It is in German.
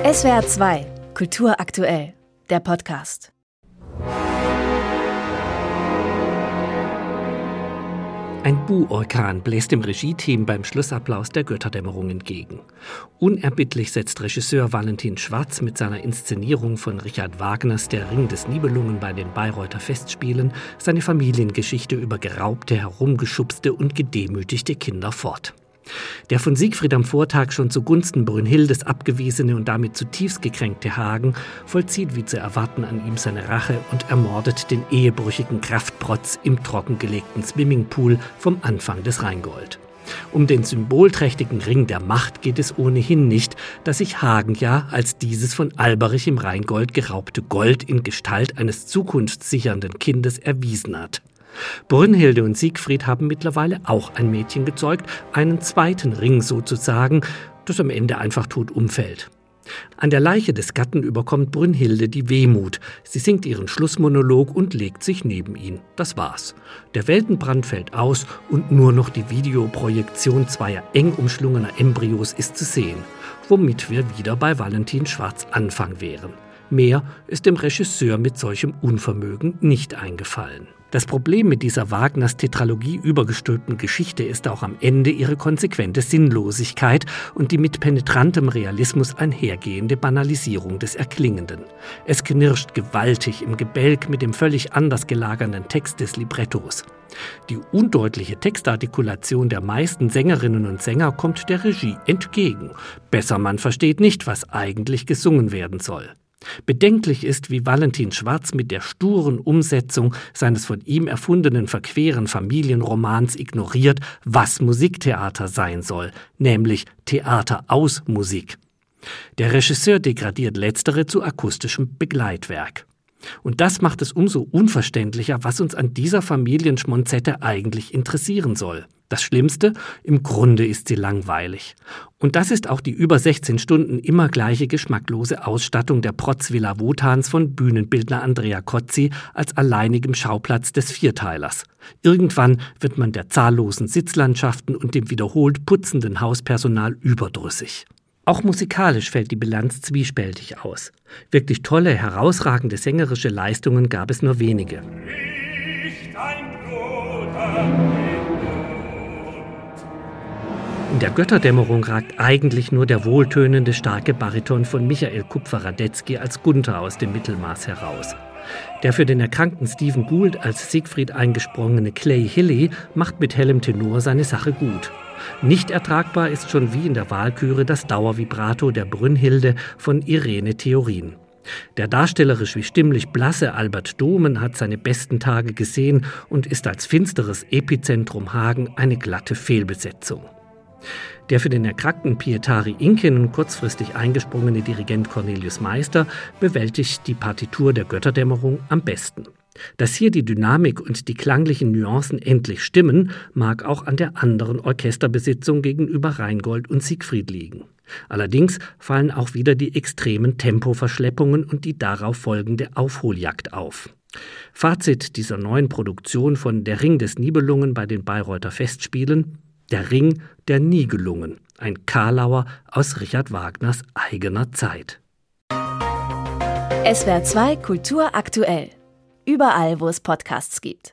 SWR 2, Kultur aktuell, der Podcast. Ein Bu-Orkan bläst dem Regie-Team beim Schlussapplaus der Götterdämmerung entgegen. Unerbittlich setzt Regisseur Valentin Schwarz mit seiner Inszenierung von Richard Wagners Der Ring des Nibelungen bei den Bayreuther Festspielen seine Familiengeschichte über geraubte, herumgeschubste und gedemütigte Kinder fort. Der von Siegfried am Vortag schon zugunsten Brünnhildes abgewiesene und damit zutiefst gekränkte Hagen vollzieht wie zu erwarten an ihm seine Rache und ermordet den ehebrüchigen Kraftprotz im trockengelegten Swimmingpool vom Anfang des Rheingold. Um den symbolträchtigen Ring der Macht geht es ohnehin nicht, dass sich Hagen ja als dieses von Alberich im Rheingold geraubte Gold in Gestalt eines zukunftssichernden Kindes erwiesen hat. Brünnhilde und Siegfried haben mittlerweile auch ein Mädchen gezeugt, einen zweiten Ring sozusagen, das am Ende einfach tot umfällt. An der Leiche des Gatten überkommt Brünnhilde die Wehmut. Sie singt ihren Schlussmonolog und legt sich neben ihn. Das war's. Der Weltenbrand fällt aus und nur noch die Videoprojektion zweier eng umschlungener Embryos ist zu sehen, womit wir wieder bei Valentin Schwarz Anfang wären. Mehr ist dem Regisseur mit solchem Unvermögen nicht eingefallen. Das Problem mit dieser Wagners Tetralogie übergestülpten Geschichte ist auch am Ende ihre konsequente Sinnlosigkeit und die mit penetrantem Realismus einhergehende Banalisierung des Erklingenden. Es knirscht gewaltig im Gebälk mit dem völlig anders gelagerten Text des Librettos. Die undeutliche Textartikulation der meisten Sängerinnen und Sänger kommt der Regie entgegen. Besser man versteht nicht, was eigentlich gesungen werden soll. Bedenklich ist, wie Valentin Schwarz mit der sturen Umsetzung seines von ihm erfundenen verqueren Familienromans ignoriert, was Musiktheater sein soll, nämlich Theater aus Musik. Der Regisseur degradiert letztere zu akustischem Begleitwerk. Und das macht es umso unverständlicher, was uns an dieser Familienschmonzette eigentlich interessieren soll. Das Schlimmste, im Grunde ist sie langweilig. Und das ist auch die über 16 Stunden immer gleiche geschmacklose Ausstattung der Protz-Villa Wotans von Bühnenbildner Andrea Cozzi als alleinigem Schauplatz des Vierteilers. Irgendwann wird man der zahllosen Sitzlandschaften und dem wiederholt putzenden Hauspersonal überdrüssig. Auch musikalisch fällt die Bilanz zwiespältig aus. Wirklich tolle, herausragende sängerische Leistungen gab es nur wenige. In der Götterdämmerung ragt eigentlich nur der wohltönende, starke Bariton von Michael Kupfer-Radetzky als Gunther aus dem Mittelmaß heraus. Der für den erkrankten Stephen Gould als Siegfried eingesprungene Clay Hilley macht mit hellem Tenor seine Sache gut. Nicht ertragbar ist schon wie in der Walküre das Dauervibrato der Brünnhilde von Irene Theorin. Der darstellerisch wie stimmlich blasse Albert Domen hat seine besten Tage gesehen und ist als finsteres Epizentrum Hagen eine glatte Fehlbesetzung. Der für den erkrankten Pietari Inkinen kurzfristig eingesprungene Dirigent Cornelius Meister bewältigt die Partitur der Götterdämmerung am besten. Dass hier die Dynamik und die klanglichen Nuancen endlich stimmen, mag auch an der anderen Orchesterbesitzung gegenüber Rheingold und Siegfried liegen. Allerdings fallen auch wieder die extremen Tempoverschleppungen und die darauf folgende Aufholjagd auf. Fazit dieser neuen Produktion von Der Ring des Nibelungen bei den Bayreuther Festspielen: Der Ring, der nie gelungen. Ein Kalauer aus Richard Wagners eigener Zeit. SWR 2 Kultur aktuell. Überall, wo es Podcasts gibt.